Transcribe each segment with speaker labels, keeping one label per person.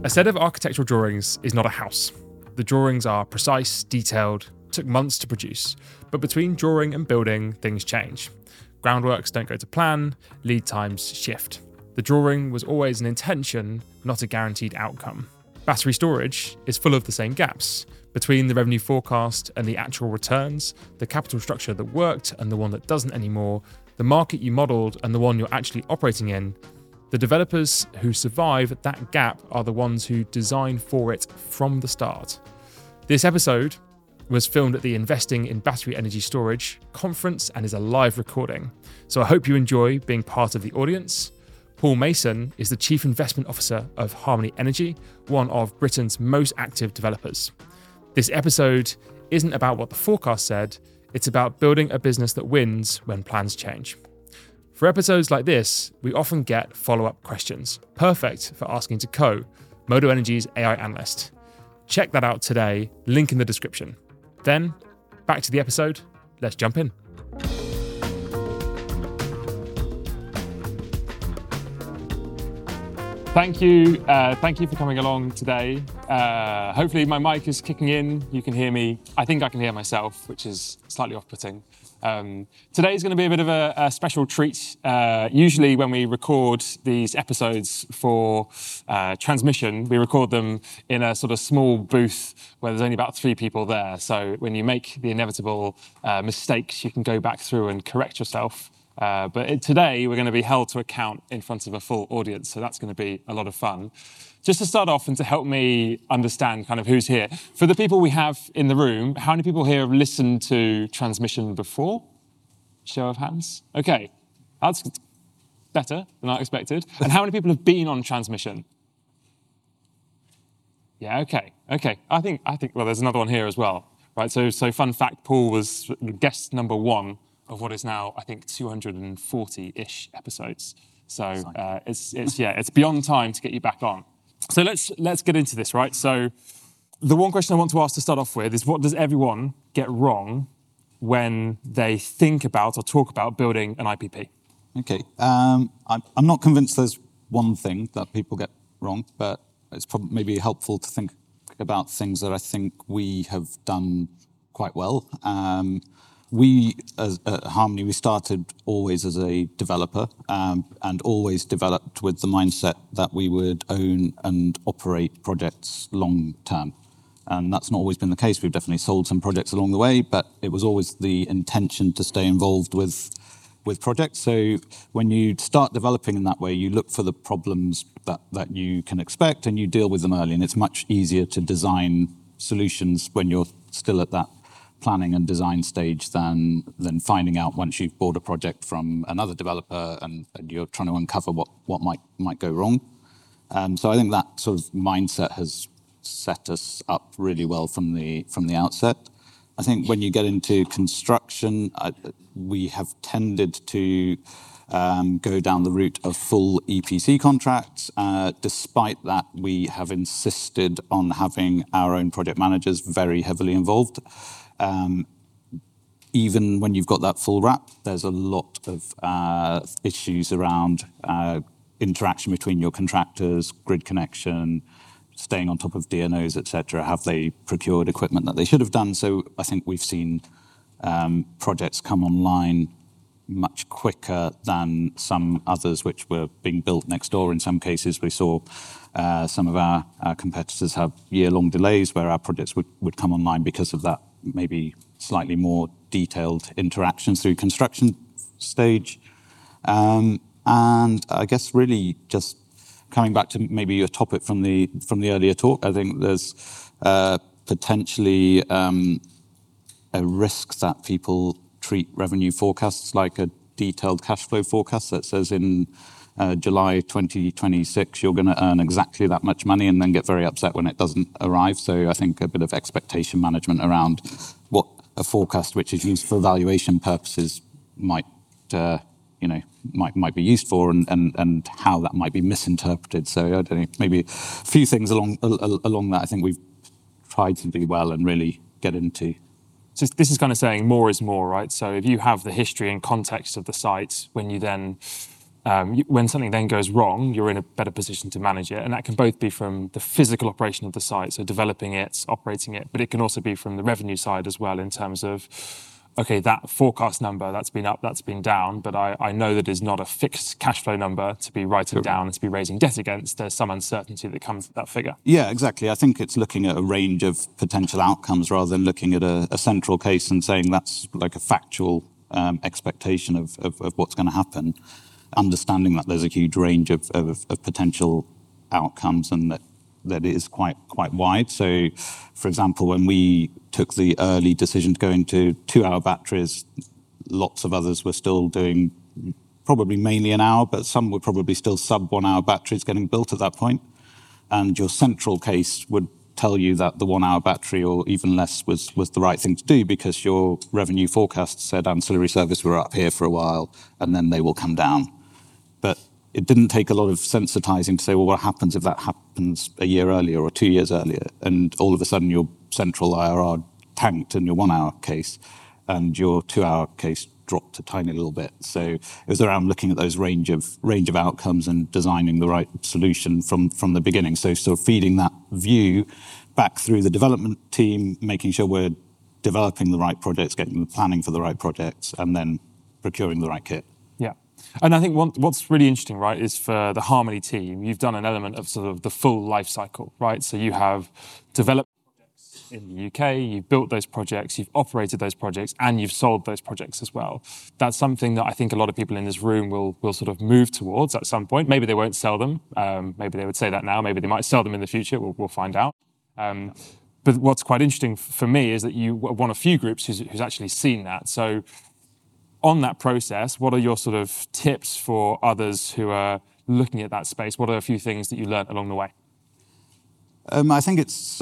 Speaker 1: A set of architectural drawings is not a house. The drawings are precise, detailed, took months to produce, but between drawing and building, things change. Groundworks don't go to plan, lead times shift. The drawing was always an intention, not a guaranteed outcome. Battery storage is full of the same gaps. Between the revenue forecast and the actual returns, the capital structure that worked and the one that doesn't anymore, the market you modelled and the one you're actually operating in, the developers who survive that gap are the ones who design for it from the start. This episode was filmed at the Investing in Battery Energy Storage conference and is a live recording. So I hope you enjoy being part of the audience. Paul Mason is the Chief Investment Officer of Harmony Energy, one of Britain's most active developers. This episode isn't about what the forecast said, it's about building a business that wins when plans change. For episodes like this, we often get follow-up questions, perfect for asking to Co, Modo Energy's AI analyst. Check that out today, link in the description. Then, back to the episode, let's jump in. Thank you for coming along today. Hopefully my mic is kicking in, you can hear me. I think I can hear myself, which is slightly off-putting. Today is going to be a bit of a special treat. Usually when we record these episodes for transmission, we record them in a sort of small booth where there's only about 3 people there. So when you make the inevitable mistakes, you can go back through and correct yourself. But today we're going to be held to account in front of a full audience, so that's going to be a lot of fun. Just to start off and to help me understand kind of who's here, for the people we have in the room, how many people here have listened to transmission before? Show of hands. Okay, that's better than I expected. And how many people have been on transmission? Yeah, okay. I think. Well, there's another one here as well, right? So fun fact: Paul was guest number 1 of what is now, I think, 240-ish episodes. So it's beyond time to get you back on. So let's get into this, right? So the one question I want to ask to start off with is, what does everyone get wrong when they think about or talk about building an IPP?
Speaker 2: Okay, I'm not convinced there's one thing that people get wrong, but it's probably maybe helpful to think about things that I think we have done quite well. We, at Harmony, we started always as a developer and always developed with the mindset that we would own and operate projects long term. And that's not always been the case. We've definitely sold some projects along the way, but it was always the intention to stay involved with projects. So when you start developing in that way, you look for the problems that you can expect and you deal with them early. And it's much easier to design solutions when you're still at that planning and design stage than finding out once you've bought a project from another developer and you're trying to uncover what might go wrong. So I think that sort of mindset has set us up really well from the outset. I think when you get into construction, we have tended to go down the route of full EPC contracts. Despite that, we have insisted on having our own project managers very heavily involved. Even when you've got that full wrap, there's a lot of issues around interaction between your contractors, grid connection, staying on top of DNOs, etc. Have they procured equipment that they should have done? So I think we've seen projects come online much quicker than some others which were being built next door. In some cases, we saw some of our competitors have year-long delays where our projects would come online because of that maybe slightly more detailed interactions through construction stage. And I guess really just coming back to maybe your topic from the earlier talk, I think there's potentially a risk that people treat revenue forecasts like a detailed cash flow forecast that says in July 2026 you're going to earn exactly that much money and then get very upset when it doesn't arrive. So I think a bit of expectation management around what a forecast which is used for valuation purposes might be used for and how that might be misinterpreted. So I don't know, maybe a few things along that I think we've tried to do well and really get into.
Speaker 1: So this is kind of saying more is more, right? So if you have the history and context of the site, when you then when something then goes wrong, you're in a better position to manage it. And that can both be from the physical operation of the site, so developing it, operating it, but it can also be from the revenue side as well in terms of, okay, that forecast number, that's been up, that's been down, but I know that is not a fixed cash flow number to be writing down and to be raising debt against. There's some uncertainty that comes with that figure.
Speaker 2: Yeah, exactly. I think it's looking at a range of potential outcomes rather than looking at a central case and saying that's like a factual expectation of what's going to happen. Understanding that there's a huge range of potential outcomes and that it is quite wide. So, for example, when we took the early decision to go into 2-hour batteries, lots of others were still doing probably mainly an hour, but some were probably still sub 1-hour batteries getting built at that point. And your central case would tell you that the 1-hour battery or even less was the right thing to do because your revenue forecast said ancillary service were up here for a while and then they will come down. But it didn't take a lot of sensitizing to say, well, what happens if that happens a year earlier or 2 years earlier? And all of a sudden your central IRR tanked in your 1-hour case and your 2-hour case dropped a tiny little bit. So it was around looking at those range of outcomes and designing the right solution from the beginning. So sort of feeding that view back through the development team, making sure we're developing the right projects, getting the planning for the right projects, and then procuring the right kit.
Speaker 1: Yeah. And I think what's really interesting, right, is for the Harmony team, you've done an element of sort of the full life cycle, right? So you have developed projects in the UK, you've built those projects, you've operated those projects, and you've sold those projects as well. That's something that I think a lot of people in this room will sort of move towards at some point. Maybe they won't sell them. Maybe they would say that now. Maybe they might sell them in the future. We'll find out. But what's quite interesting for me is that you were one of few groups who's actually seen that. So on that process, what are your sort of tips for others who are looking at that space? What are a few things that you learnt along the way?
Speaker 2: I think it's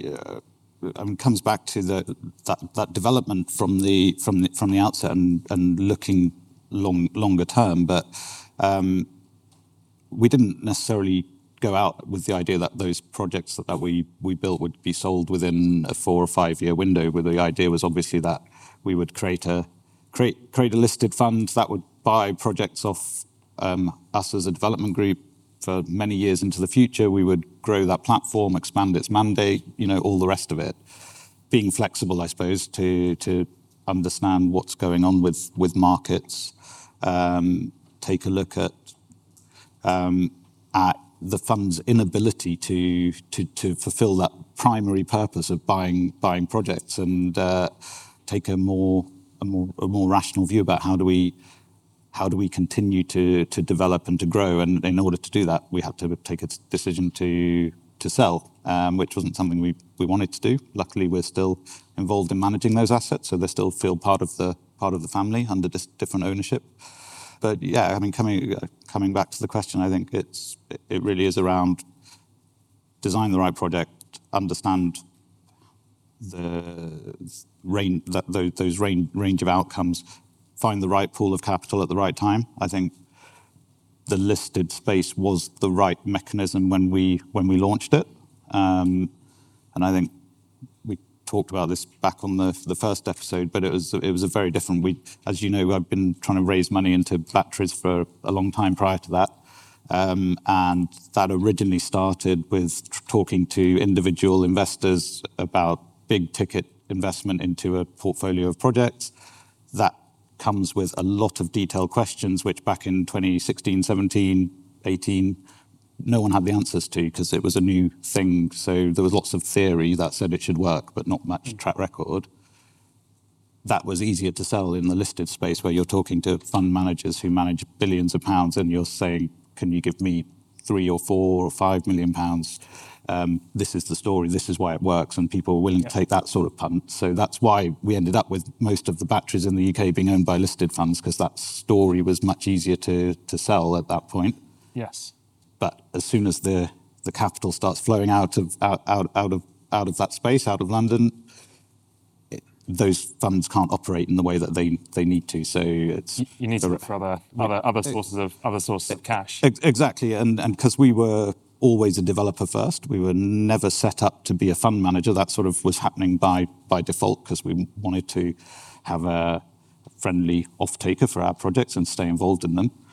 Speaker 2: comes back to that development from the outset and looking longer term. But we didn't necessarily go out with the idea that those projects that we built would be sold within a 4 or 5 year window. Where the idea was obviously that we would create a listed fund that would buy projects off us as a development group for many years into the future. We would grow that platform, expand its mandate, all the rest of it. Being flexible, I suppose, to understand what's going on with markets. Take a look at the fund's inability to fulfill that primary purpose of buying projects and take a more rational view about how do we continue to develop and to grow. And in order to do that, we had to take a decision to sell, which wasn't something we wanted to do. Luckily, we're still involved in managing those assets, so they still feel part of the family under different ownership. But yeah, I mean, coming back to the question, I think it really is around design the right project, understand the those range of outcomes, find the right pool of capital at the right time. I think the listed space was the right mechanism when we launched it, and I think we talked about this back on the first episode. But it was a very different. As you know, I've been trying to raise money into batteries for a long time prior to that. And that originally started with talking to individual investors about big ticket investment into a portfolio of projects. That comes with a lot of detailed questions, which back in 2016, 17, 18, no one had the answers to because it was a new thing. So there was lots of theory that said it should work, but not much track record. That was easier to sell in the listed space where you're talking to fund managers who manage billions of pounds and you're saying, can you give me 3 or 4 or 5 million pounds? This is the story, this is why it works, and people are willing to take that sort of punt. So that's why we ended up with most of the batteries in the UK being owned by listed funds, because that story was much easier to sell at that point.
Speaker 1: Yes.
Speaker 2: But as soon as the capital starts flowing out of that space, out of London, those funds can't operate in the way that they need to. So it's
Speaker 1: you need to look for other sources of cash.
Speaker 2: Exactly, and because we were always a developer first, we were never set up to be a fund manager. That sort of was happening by default because we wanted to have a friendly off-taker for our projects and stay involved in them.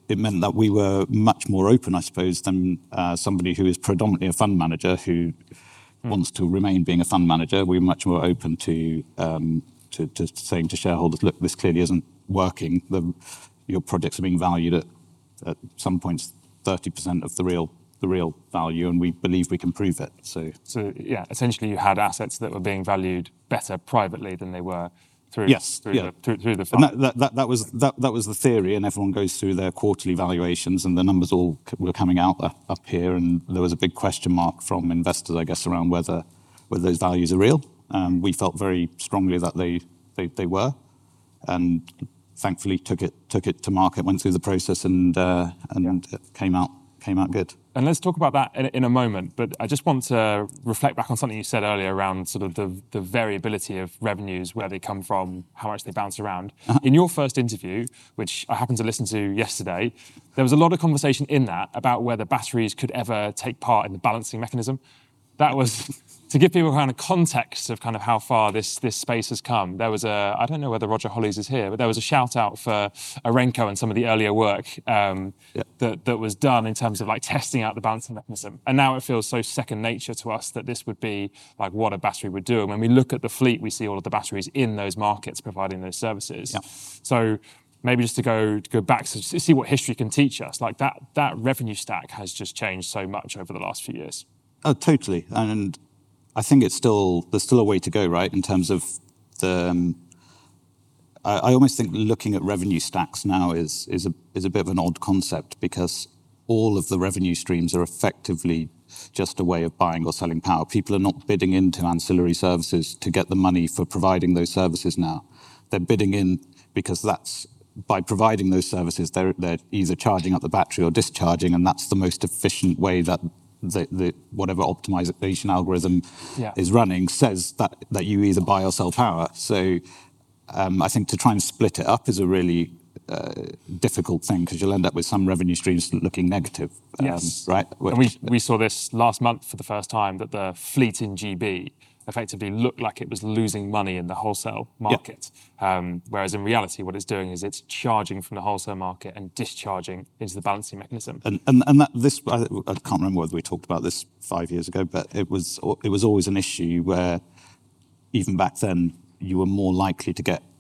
Speaker 2: it meant that we were much more open, I suppose, than somebody who is predominantly a fund manager who wants to remain being a fund manager. We're much more open to saying to shareholders, look, this clearly isn't working. Your projects are being valued at some points 30% of the real value, and we believe we can prove it. So
Speaker 1: yeah, essentially you had assets that were being valued better privately than they were through the fund.
Speaker 2: And that was the theory, and everyone goes through their quarterly valuations, and the numbers all were coming out up here, and there was a big question mark from investors, I guess, around whether those values are real. We felt very strongly that they were, and thankfully took it to market, went through the process, and it came out good.
Speaker 1: And let's talk about that in a moment, but I just want to reflect back on something you said earlier around sort of the variability of revenues, where they come from, how much they bounce around. In your first interview, which I happened to listen to yesterday, there was a lot of conversation in that about whether batteries could ever take part in the balancing mechanism. That was to give people kind of context of kind of how far this space has come. There was I don't know whether Roger Hollies is here, but there was a shout out for Arenco and some of the earlier work that was done in terms of like testing out the balancing mechanism. And now it feels so second nature to us that this would be like what a battery would do. And when we look at the fleet, we see all of the batteries in those markets providing those services. Yeah. So maybe just to go back to see what history can teach us, like that revenue stack has just changed so much over the last few years.
Speaker 2: Oh, totally. And I think there's still a way to go, right? In terms of I almost think looking at revenue stacks now is a bit of an odd concept, because all of the revenue streams are effectively just a way of buying or selling power. People are not bidding into ancillary services to get the money for providing those services now. They're bidding in because by providing those services, they're either charging up the battery or discharging, and that's the most efficient way that the whatever optimization algorithm is running says that you either buy or sell power. So I think to try and split it up is a really difficult thing, because you'll end up with some revenue streams looking negative. Right?
Speaker 1: And we saw this last month for the first time, that the fleet in GB effectively looked like it was losing money in the wholesale market. Whereas in reality, what it's doing is it's charging from the wholesale market and discharging into the balancing mechanism.
Speaker 2: And this, I can't remember whether we talked about this 5 years ago, but it was always an issue where even back then you were more likely to get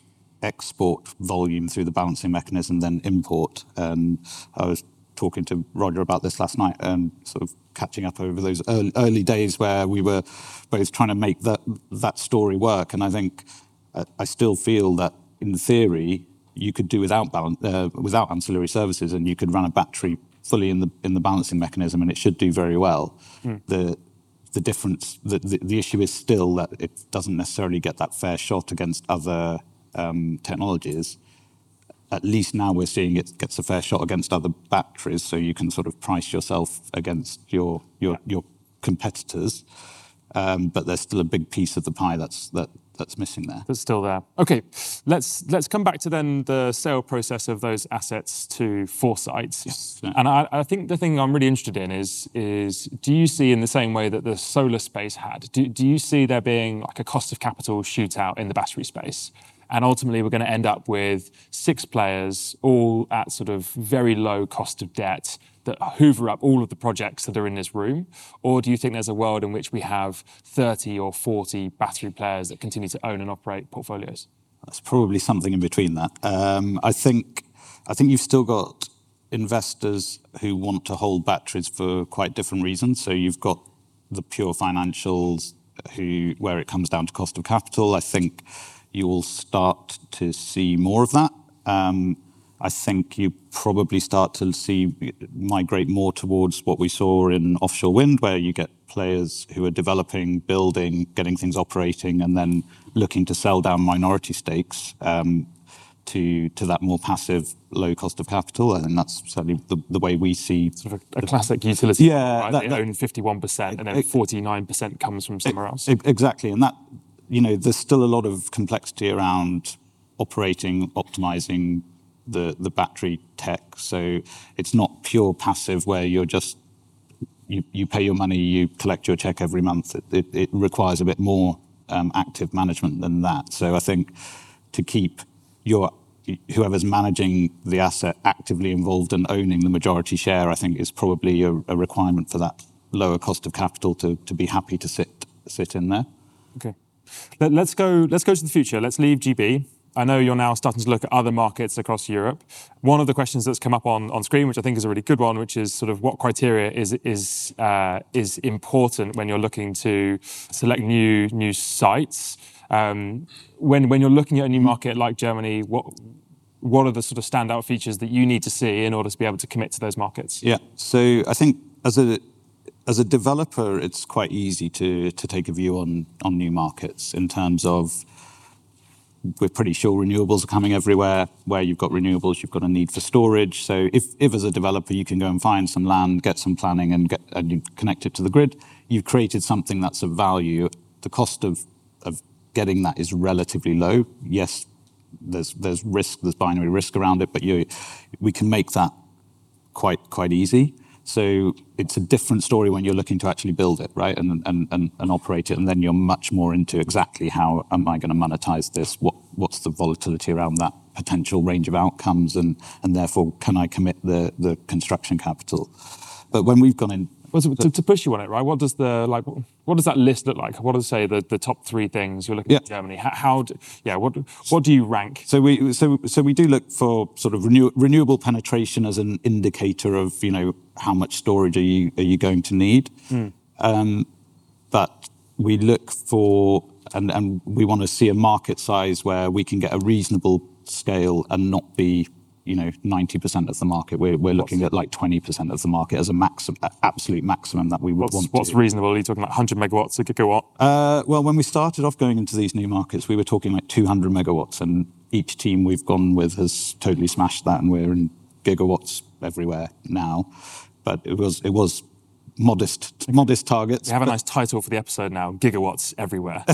Speaker 2: export volume through the balancing mechanism than import. And I was talking to Roger about this last night, and sort of catching up over those early days where we were both trying to make that story work. And I think I still feel that in theory you could do without ancillary services, and you could run a battery fully in the balancing mechanism, and it should do very well. The difference, the issue is still that it doesn't necessarily get that fair shot against other technologies. At least now we're seeing it gets a fair shot against other batteries, so you can sort of price yourself against your competitors. But there's still a big piece of the pie that's missing there.
Speaker 1: That's still there. Okay, let's come back to then the sale process of those assets to Foresight.
Speaker 2: Yes.
Speaker 1: And I think the thing I'm really interested in is do you see, in the same way that the solar space had, do you see there being like a cost of capital shootout in the battery space? And ultimately, we're going to end up with 6 players, all at sort of very low cost of debt, that hoover up all of the projects that are in this room? Or do you think there's a world in which we have 30 or 40 battery players that continue to own and operate portfolios?
Speaker 2: That's probably something in between that. I think you've still got investors who want to hold batteries for quite different reasons. So you've got the pure financials where it comes down to cost of capital. I think you will start to see more of that. I think you probably start to see migrate more towards what we saw in offshore wind, where you get players who are developing, building, getting things operating, and then looking to sell down minority stakes to that more passive, low cost of capital. And that's certainly the way we see
Speaker 1: sort of a classic utility.
Speaker 2: Yeah,
Speaker 1: right? They own 51%, and then 49% comes from somewhere else.
Speaker 2: Exactly, and that, there's still a lot of complexity around operating, optimizing the battery tech. So it's not pure passive where you're just you pay your money, you collect your check every month. It requires a bit more active management than that. So I think to keep your whoever's managing the asset actively involved and owning the majority share, I think is probably a requirement for that lower cost of capital to be happy to sit in there.
Speaker 1: Okay. Let's go to the future. Let's leave GB. I know you're now starting to look at other markets across Europe. One of the questions that's come up on screen, which I think is a really good one, which is sort of what criteria is important when you're looking to select new sites. When you're looking at a new market like Germany, what are the sort of standout features that you need to see in order to be able to commit to those markets?
Speaker 2: Yeah. So I think as a developer, it's quite easy to take a view on new markets in terms of we're pretty sure renewables are coming everywhere. Where you've got renewables, you've got a need for storage. So if as a developer you can go and find some land, get some planning, and you connect it to the grid, you've created something that's of value. The cost of getting that is relatively low. Yes, there's risk, there's binary risk around it, but we can make that quite easy. So it's a different story when you're looking to actually build it, right, and operate it, and then you're much more into exactly how am I going to monetize this? What's the volatility around that potential range of outcomes, and therefore can I commit the construction capital? But when we've gone in.
Speaker 1: Well, to push you on it, right? What does that list look like? What does say the top three things you're looking at in Germany? What do you rank?
Speaker 2: So we do look for sort of renewable penetration as an indicator of how much storage are you going to need. But we look for and we want to see a market size where we can get a reasonable scale and not be 90% of the market. We're looking at like 20% of the market as a absolute maximum that we would want.
Speaker 1: What's reasonable? Are you talking like 100 megawatts, a gigawatt?
Speaker 2: Well, when we started off going into these new markets, we were talking like 200 megawatts, and each team we've gone with has totally smashed that, and we're in gigawatts everywhere now. But it was modest targets.
Speaker 1: We have a nice title for the episode now: Gigawatts Everywhere.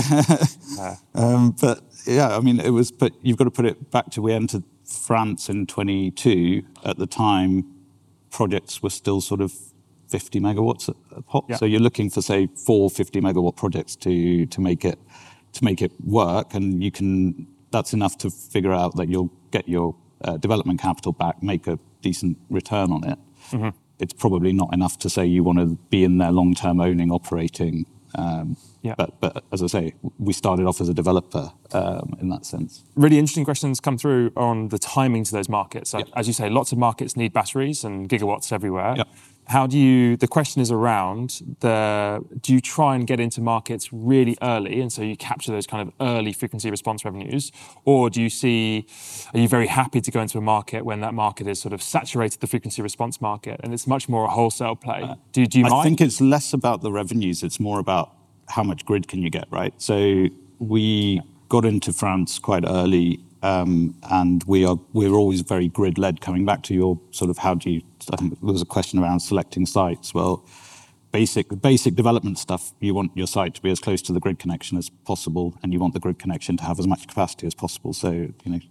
Speaker 2: But yeah, I mean, but you've got to put it back to we entered France in 22. At the time, projects were still sort of 50 megawatts a pop. Yeah. So you're looking for, say, 4 50 megawatt projects to make it work, and that's enough to figure out that you'll get your development capital back, make a decent return on it. Mm-hmm. It's probably not enough to say you want to be in there long-term owning, operating. But as I say, we started off as a developer in that sense.
Speaker 1: Really interesting questions come through on the timing to those markets. So, as you say, lots of markets need batteries and gigawatts everywhere. Yep. The question is around do you try and get into markets really early, and so you capture those kind of early frequency response revenues, or are you very happy to go into a market when that market is sort of saturated, the frequency response market, and it's much more a wholesale play? Do you mind?
Speaker 2: I think it's less about the revenues, it's more about how much grid can you get, right? So we got into France quite early, and we're always very grid-led. Coming back to your sort of I think there was a question around selecting sites. Well, basic development stuff, you want your site to be as close to the grid connection as possible, and you want the grid connection to have as much capacity as possible. So,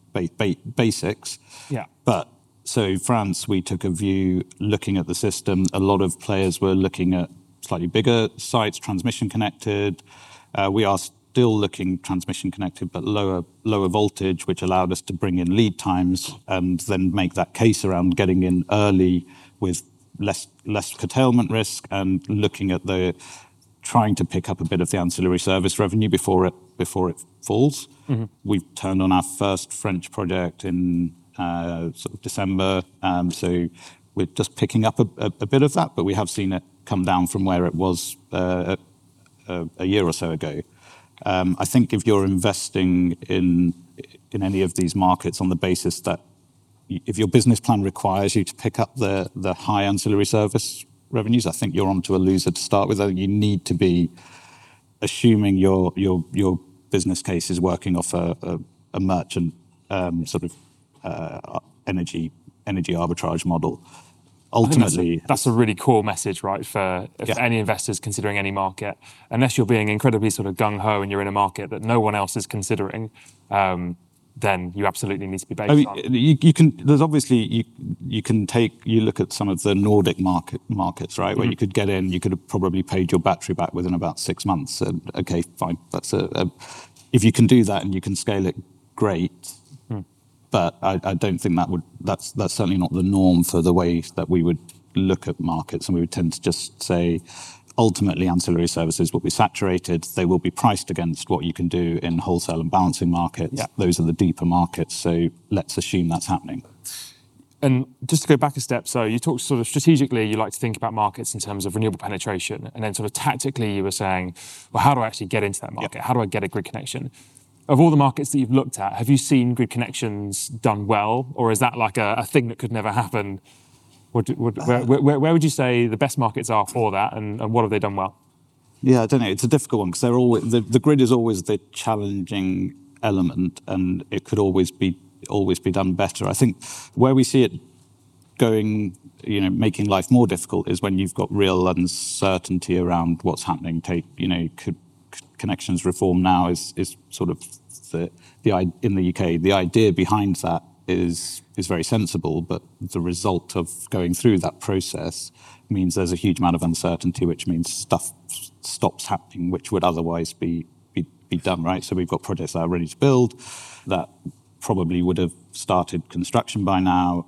Speaker 2: basics.
Speaker 1: Yeah.
Speaker 2: But so France, we took a view looking at the system. A lot of players were looking at slightly bigger sites, transmission connected. We are still looking transmission connected, but lower voltage, which allowed us to bring in lead times and then make that case around getting in early with less curtailment risk, and looking at trying to pick up a bit of the ancillary service revenue before it falls. Mm-hmm. We've turned on our first French project in sort of December, so we're just picking up a bit of that, but we have seen it come down from where it was a year or so ago. I think if you're investing in any of these markets on the basis that if your business plan requires you to pick up the high ancillary service revenues, I think you're onto a loser to start with. I think you need to be assuming your business case is working off a merchant sort of energy arbitrage model. Ultimately,
Speaker 1: that's a really cool message, right, for any investors considering any market. Unless you're being incredibly sort of gung-ho and you're in a market that no one else is considering, then you absolutely need to be based on.
Speaker 2: You can. There's obviously you can look at some of the Nordic markets, right, where you could get in. You could have probably paid your battery back within about 6 months. And okay, fine. That's if you can do that and you can scale it, great. but I don't think that's certainly not the norm for the way that we would look at markets, and we would tend to just say, ultimately, ancillary services will be saturated. They will be priced against what you can do in wholesale and balancing markets.
Speaker 1: Yeah.
Speaker 2: Those are the deeper markets, so let's assume that's happening.
Speaker 1: And just to go back a step, so you talked sort of strategically, you like to think about markets in terms of renewable penetration, and then sort of tactically you were saying, well, how do I actually get into that market?
Speaker 2: Yep.
Speaker 1: How do I get a grid connection? Of all the markets that you've looked at, have you seen grid connections done well, or is that like a thing that could never happen? Where would you say the best markets are for that, and what have they done well?
Speaker 2: Yeah, I don't know. It's a difficult one because they're always the grid is always the challenging element, and it could always be done better. I think where we see it going, making life more difficult is when you've got real uncertainty around what's happening. Could connections reform now is sort of in the UK. The idea behind that is very sensible, but the result of going through that process means there's a huge amount of uncertainty, which means stuff stops happening, which would otherwise be done, right? So we've got projects that are ready to build that probably would have started construction by now.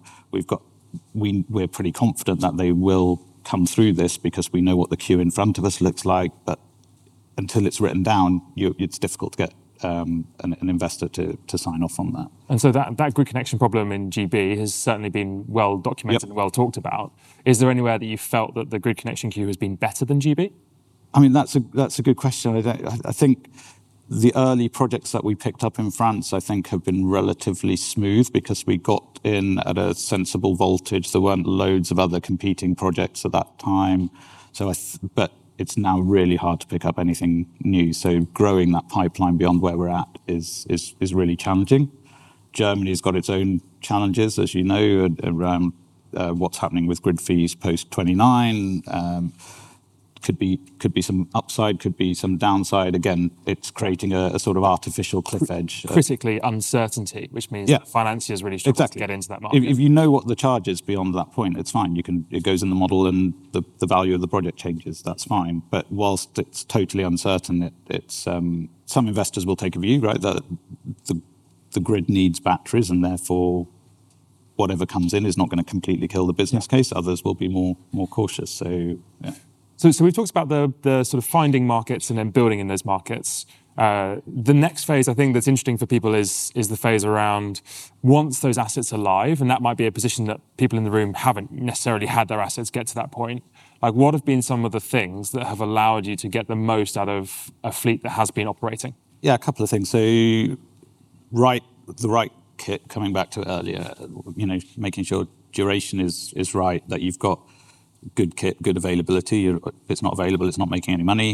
Speaker 2: We're pretty confident that they will come through this because we know what the queue in front of us looks like, but until it's written down, it's difficult to get an investor to sign off on that.
Speaker 1: And so that grid connection problem in GB has certainly been well documented and well talked about. Is there anywhere that you felt that the grid connection queue has been better than GB?
Speaker 2: I mean, that's a good question. I think the early projects that we picked up in France, I think, have been relatively smooth because we got in at a sensible voltage. There weren't loads of other competing projects at that time. But it's now really hard to pick up anything new. So growing that pipeline beyond where we're at is really challenging. Germany's got its own challenges, as you know, around what's happening with grid fees post 29. Could be some upside, could be some downside. Again, it's creating a sort of artificial cliff edge.
Speaker 1: Critically, uncertainty, which means that financiers really struggle to get into that market.
Speaker 2: If you know what the charge is beyond that point, it's fine. It goes in the model and the value of the project changes. That's fine. But whilst it's totally uncertain, it's some investors will take a view, right, that the grid needs batteries and therefore whatever comes in is not going to completely kill the business case. Others will be more cautious. So, yeah.
Speaker 1: So we've talked about the sort of finding markets and then building in those markets. The next phase, I think, that's interesting for people is the phase around once those assets are live, and that might be a position that people in the room haven't necessarily had their assets get to that point. Like, what have been some of the things that have allowed you to get the most out of a fleet that has been operating?
Speaker 2: Yeah, a couple of things. So, the right kit, coming back to it earlier, making sure duration is right, that you've got good kit, good availability. If it's not available, it's not making any money.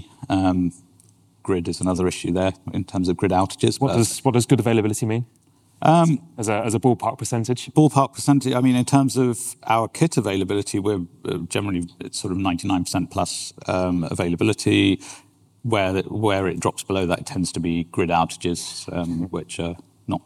Speaker 2: Grid is another issue there in terms of grid outages.
Speaker 1: What does good availability mean? As a ballpark percentage?
Speaker 2: Ballpark percentage, I mean, in terms of our kit availability, we're generally it's sort of 99% plus availability. Where it drops below that, it tends to be grid outages, which are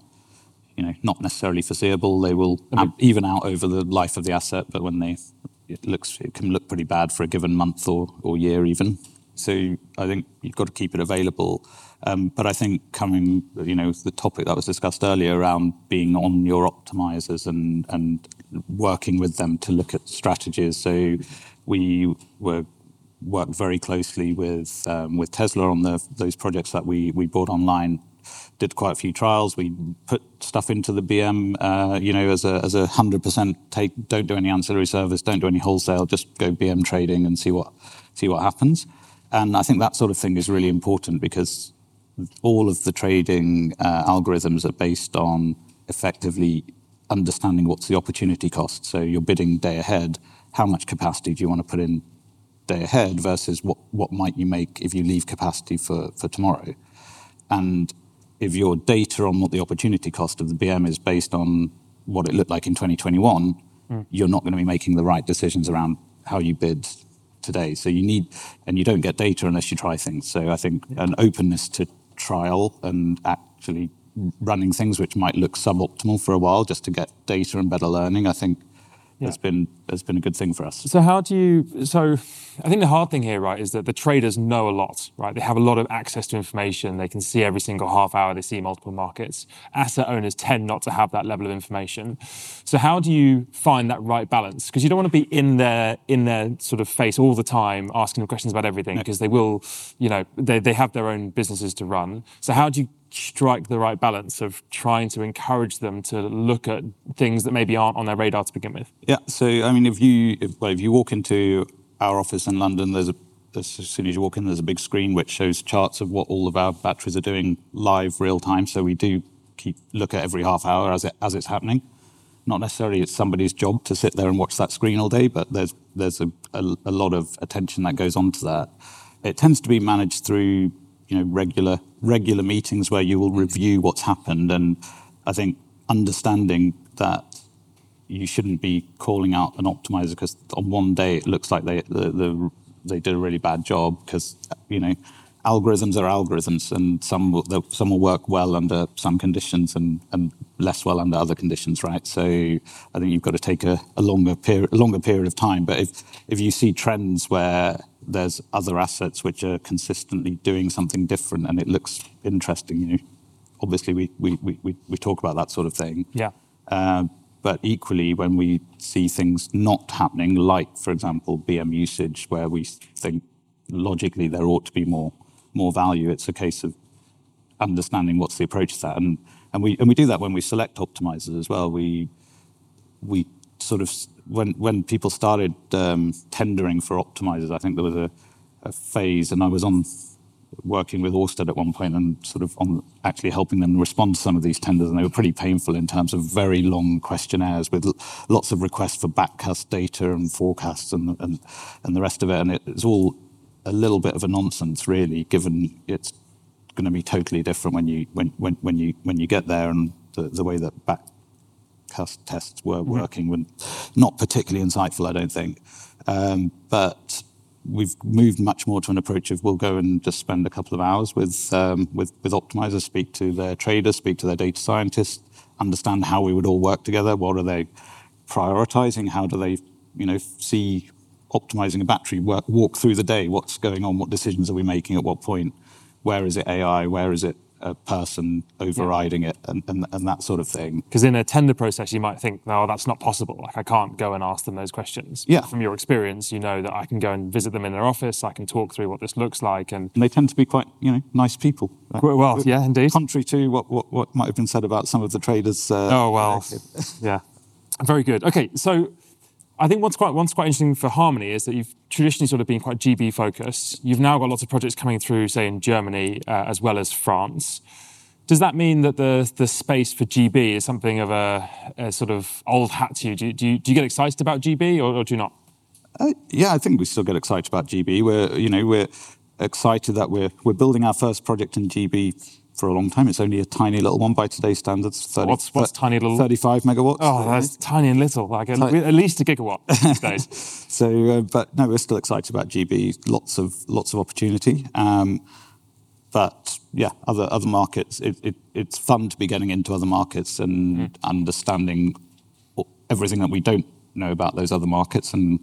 Speaker 2: not necessarily foreseeable. They will even out over the life of the asset, but when it can look pretty bad for a given month or year even. So I think you've got to keep it available. But I think the topic that was discussed earlier around being on your optimizers and working with them to look at strategies. So we worked very closely with Tesla on those projects that we brought online. Did quite a few trials. We put stuff into the BM, as a 100% take. Don't do any ancillary service. Don't do any wholesale. Just go BM trading and see what happens. And I think that sort of thing is really important because all of the trading algorithms are based on effectively understanding what's the opportunity cost. So you're bidding day ahead. How much capacity do you want to put in day ahead versus what might you make if you leave capacity for tomorrow? And if your data on what the opportunity cost of the BM is based on what it looked like in 2021, you're not going to be making the right decisions around how you bid today. So you don't get data unless you try things. So I think an openness to trial and actually running things which might look suboptimal for a while just to get data and better learning, I think has been a good thing for us.
Speaker 1: So I think the hard thing here, right, is that the traders know a lot, right? They have a lot of access to information. They can see every single half hour. They see multiple markets. Asset owners tend not to have that level of information. So how do you find that right balance? Because you don't want to be in their sort of face all the time, asking them questions about everything, because they will, they have their own businesses to run. So how do you strike the right balance of trying to encourage them to look at things that maybe aren't on their radar to begin with?
Speaker 2: Yeah, so I mean, if you walk into our office in London, as soon as you walk in, there's a big screen which shows charts of what all of our batteries are doing live, real time. So we do look at every half hour as it's happening. Not necessarily it's somebody's job to sit there and watch that screen all day, but there's a lot of attention that goes on to that. It tends to be managed through regular meetings where you will review what's happened, and I think understanding that you shouldn't be calling out an optimizer because on one day it looks like they did a really bad job, because algorithms are algorithms, and some will work well under some conditions and less well under other conditions, right? So I think you've got to take a longer period of time. But if you see trends where there's other assets which are consistently doing something different and it looks interesting, obviously we talk about that sort of thing.
Speaker 1: Yeah.
Speaker 2: But equally, when we see things not happening, like, for example, BM usage, where we think logically there ought to be more value, it's a case of understanding what's the approach to that. And we do that when we select optimizers as well. We sort of, when people started tendering for optimizers, I think there was a phase, and I was working with Ørsted at one point and sort of on actually helping them respond to some of these tenders, and they were pretty painful in terms of very long questionnaires with lots of requests for backcast data and forecasts and the rest of it, and it's all a little bit of a nonsense, really, given it's going to be totally different when you get there, and the way that backcast tests were working were not particularly insightful, I don't think, but we've moved much more to an approach of we'll go and just spend a couple of hours with optimizers, speak to their traders, speak to their data scientists, understand how we would all work together. What are they prioritizing? How do they, see optimizing a battery walk through the day? What's going on? What decisions are we making at what point? Where is it AI? Where is it a person overriding it, and that sort of thing?
Speaker 1: Because in a tender process, you might think, no, that's not possible. Like, I can't go and ask them those questions.
Speaker 2: Yeah.
Speaker 1: But from your experience, you know that I can go and visit them in their office. I can talk through what this looks like, and
Speaker 2: they tend to be quite, nice people.
Speaker 1: Well, yeah, indeed.
Speaker 2: Contrary to what might have been said about some of the traders.
Speaker 1: Yeah, very good. Okay, so I think what's quite interesting for Harmony is that you've traditionally sort of been quite GB focused. You've now got lots of projects coming through, say in Germany as well as France. Does that mean that the space for GB is something of a sort of old hat to you? Do you get excited about GB or do you not?
Speaker 2: Yeah, I think we still get excited about GB. We're excited that we're building our first project in GB for a long time. It's only a tiny little one by today's standards.
Speaker 1: What's tiny little?
Speaker 2: 35 megawatts.
Speaker 1: Oh, that's tiny and little. Like at least a gigawatt these days.
Speaker 2: So, but no, we're still excited about GB. Lots of opportunity. But yeah, other markets. It's fun to be getting into other markets and understanding everything that we don't know about those other markets and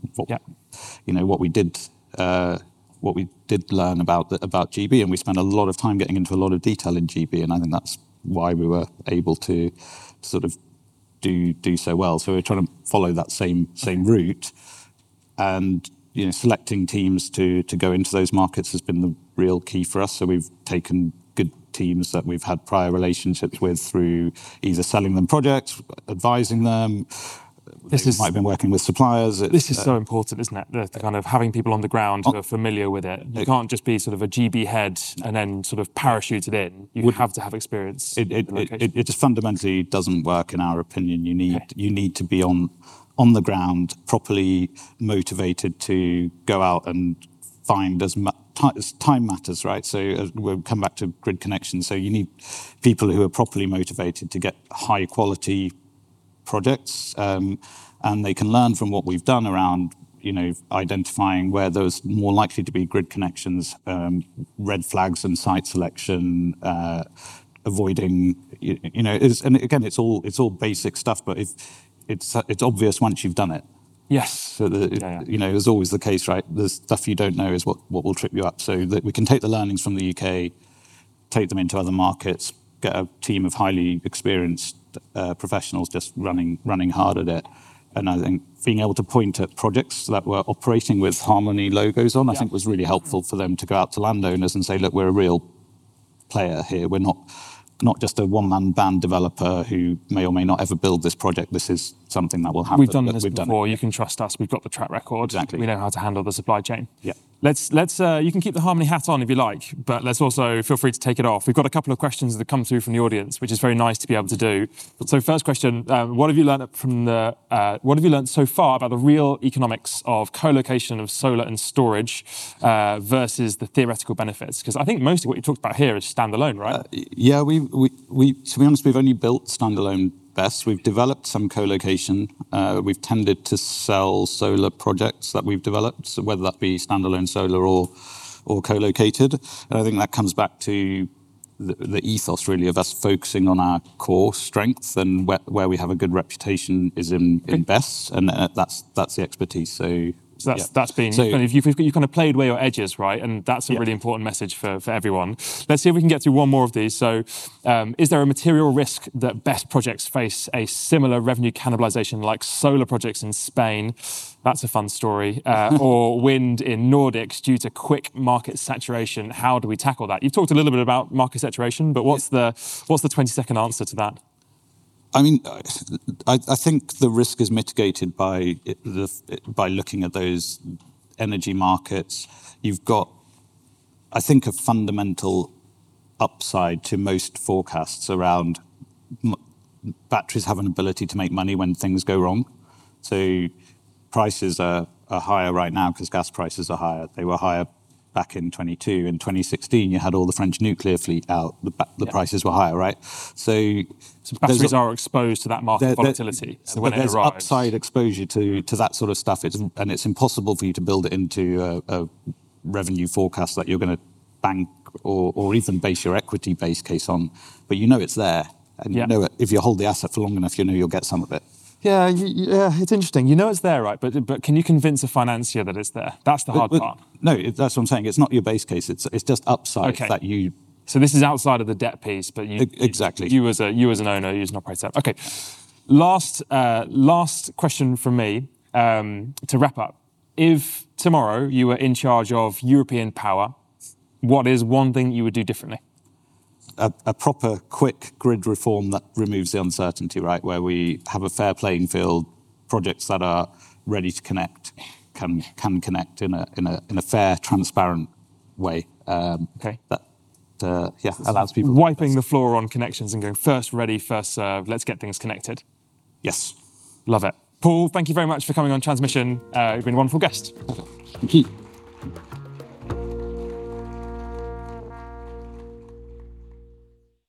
Speaker 2: what we did. What we did learn about GB, and we spent a lot of time getting into a lot of detail in GB, and I think that's why we were able to sort of do so well. So we're trying to follow that same route, and selecting teams to go into those markets has been the real key for us. So we've taken good teams that we've had prior relationships with through either selling them projects, advising them. Might have been working with suppliers.
Speaker 1: This is so important, isn't it? The kind of having people on the ground who are familiar with it. You can't just be sort of a GB head and then sort of parachuted in. You have to have experience.
Speaker 2: It just fundamentally doesn't work, in our opinion. You need to be on the ground, properly motivated to go out and find as time matters, right? So we'll come back to grid connections. So you need people who are properly motivated to get high quality projects, and they can learn from what we've done around identifying where there's more likely to be grid connections, red flags and site selection, avoiding and again it's all basic stuff, but if it's obvious once you've done it.
Speaker 3: Yes.
Speaker 2: So there's always the case, right? The stuff you don't know is what will trip you up. So that we can take the learnings from the UK, take them into other markets, get a team of highly experienced professionals just running hard at it. And I think being able to point at projects that were operating with Harmony logos on, I think was really helpful for them to go out to landowners and say, look, we're a real player here. We're not just a one-man band developer who may or may not ever build this project. This is something that will happen.
Speaker 3: We've done this before. You can trust us. We've got the track record.
Speaker 2: Exactly.
Speaker 3: We know how to handle the supply chain.
Speaker 2: Yeah.
Speaker 3: Let's. You can keep the Harmony hat on if you like, but let's also feel free to take it off. We've got a couple of questions that come through from the audience, which is very nice to be able to do. So, first question: what have you learned what have you learned so far about the real economics of co-location of solar and storage versus the theoretical benefits? Because I think most of what you talked about here is standalone, right?
Speaker 2: Yeah, we to be honest, we've only built standalone BESS. We've developed some co-location. We've tended to sell solar projects that we've developed, so whether that be standalone solar or co-located. And I think that comes back to the ethos, really, of us focusing on our core strength, and where we have a good reputation is in BESS, and that's the expertise. So
Speaker 3: that's been, you've kind of played where your edge is, right? And that's a really important message for everyone. Let's see if we can get through one more of these. So is there a material risk that BESS projects face a similar revenue cannibalization like solar projects in Spain? That's a fun story. Or wind in Nordics due to quick market saturation. How do we tackle that? You've talked a little bit about market saturation, but what's the 20-second answer to that?
Speaker 2: I mean, I think the risk is mitigated by looking at those energy markets. You've got, I think, a fundamental upside to most forecasts around batteries have an ability to make money when things go wrong. So prices are higher right now because gas prices are higher. They were higher back in 22. In 2016, you had all the French nuclear fleet out. The prices were higher, right? So
Speaker 3: batteries are exposed to that market volatility. So when
Speaker 2: there's
Speaker 3: it arrives,
Speaker 2: upside exposure to that sort of stuff. And it's impossible for you to build it into a revenue forecast that you're going to bank or even base your equity base case on. But you know it's there. And you know it, if you hold the asset for long enough, you know you'll get some of it.
Speaker 3: Yeah, it's interesting. You know it's there, right? But can you convince a financier that it's there? That's the hard part.
Speaker 2: No, that's what I'm saying. It's not your base case. It's just upside that you.
Speaker 3: So this is outside of the debt piece, but
Speaker 2: exactly
Speaker 3: you as an owner, you as an operator. Okay. Last question from me to wrap up. If tomorrow you were in charge of European power, what is one thing you would do differently?
Speaker 2: A proper, quick grid reform that removes the uncertainty, right? Where we have a fair playing field, projects that are ready to connect can connect in a fair, transparent way. That allows people
Speaker 3: wiping the floor on connections and going first ready, first served. Let's get things connected.
Speaker 2: Yes,
Speaker 3: love it. Paul, thank you very much for coming on Transmission. You've been a wonderful guest.
Speaker 2: Thank you.